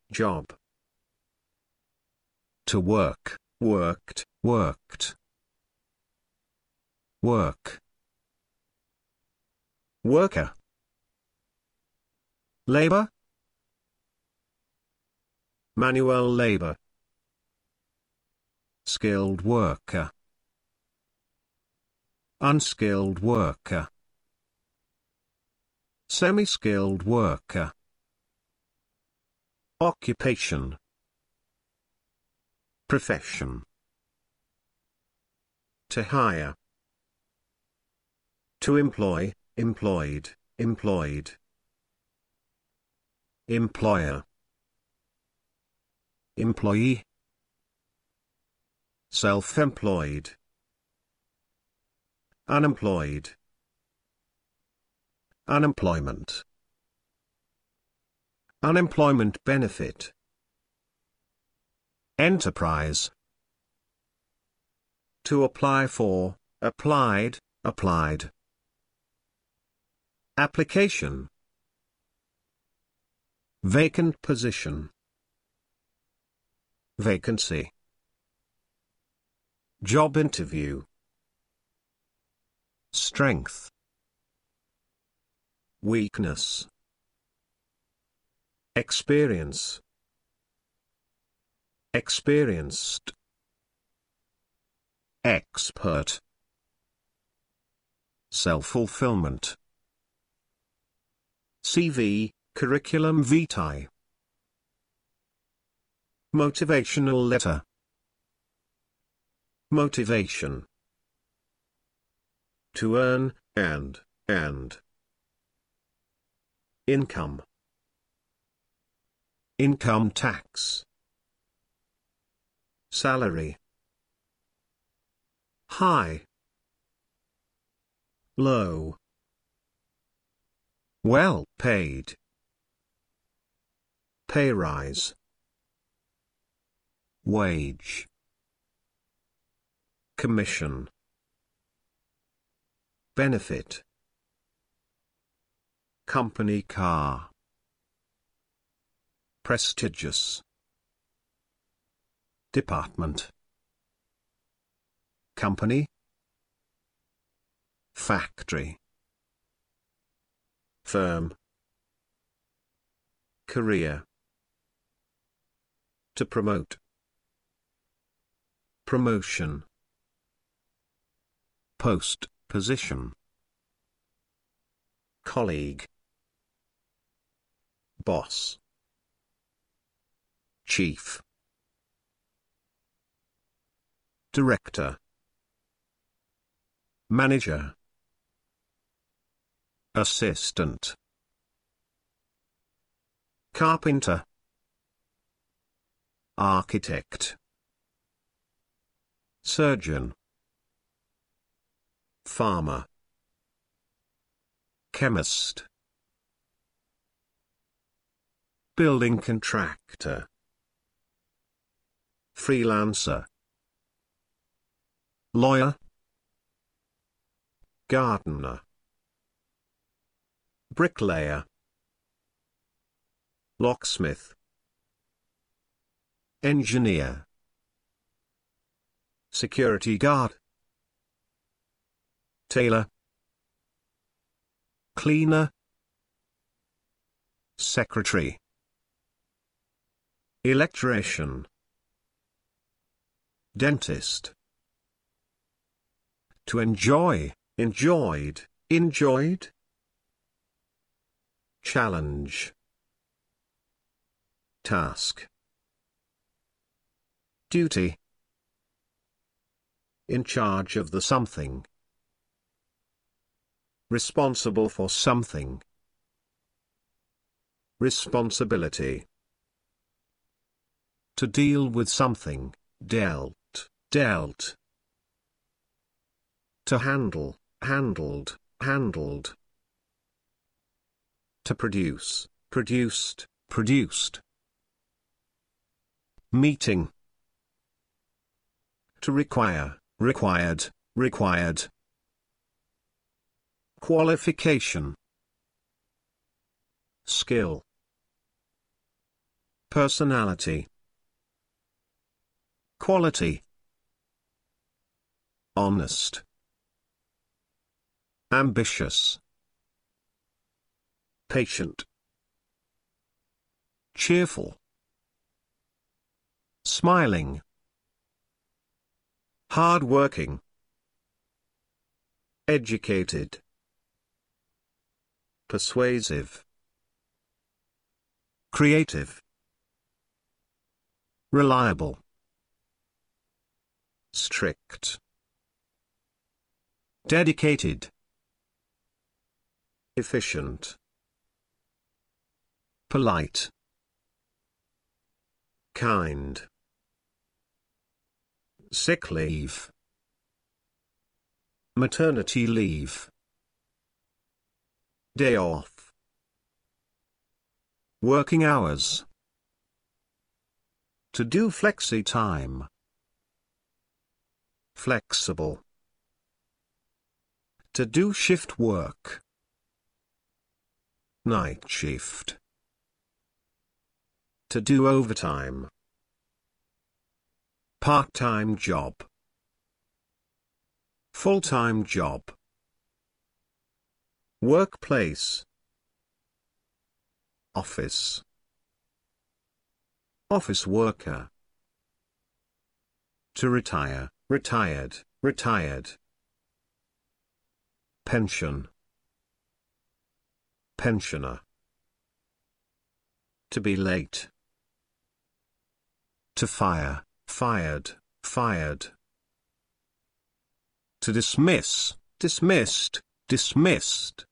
job. To work, worked, worked. Work. Worker. Labor. Manual labor. Skilled worker. Unskilled worker. Semi-skilled worker. Occupation. Profession. To hire. To employ, employed, employed. Employer. Employee. Self-employed. Unemployed. Unemployment. Unemployment benefit. Enterprise. To apply for, applied, applied. Application. Vacant position. Vacancy. Job interview. Strength. Weakness. Experience. Experienced. Expert. Self-fulfillment. CV, curriculum vitae. Motivational letter. Motivation. To earn, and. Income. Income tax. Salary. High. Low. Well paid. Pay rise. Wage. Commission. Benefit. Company car. Prestigious. Department. Company. Factory. Firm. Career. To promote. Promotion. Post, position. Colleague. Boss. Chief. Director. Manager. Assistant. Carpenter. Architect. Surgeon. Farmer. Chemist. Building contractor. Freelancer. Lawyer. Gardener. Bricklayer. Locksmith. Engineer. Security guard. Tailor. Cleaner. Secretary. Electrician. Dentist. To enjoy, enjoyed, enjoyed. Challenge. Task. Duty. In charge of the something. Responsible for something. Responsibility. To deal with something, dealt, dealt. To handle, handled, handled. To produce, produced, produced. Meeting. To require, required, required. Qualification. Skill. Personality. Quality. Honest. Ambitious. Patient. Cheerful. Smiling. Hard-working. Educated. Persuasive. Creative. Reliable. Strict. Dedicated. Efficient. Polite. Kind. Sick leave. Maternity leave. Day off. Working hours. To do flexi time. Flexible. To do shift work. Night shift. To do overtime. Part-time job. Full-time job. Workplace. Office. Office worker. To retire, retired, retired. Pension. Pensioner. To be late. To fire, fired, fired. To dismiss, dismissed, dismissed.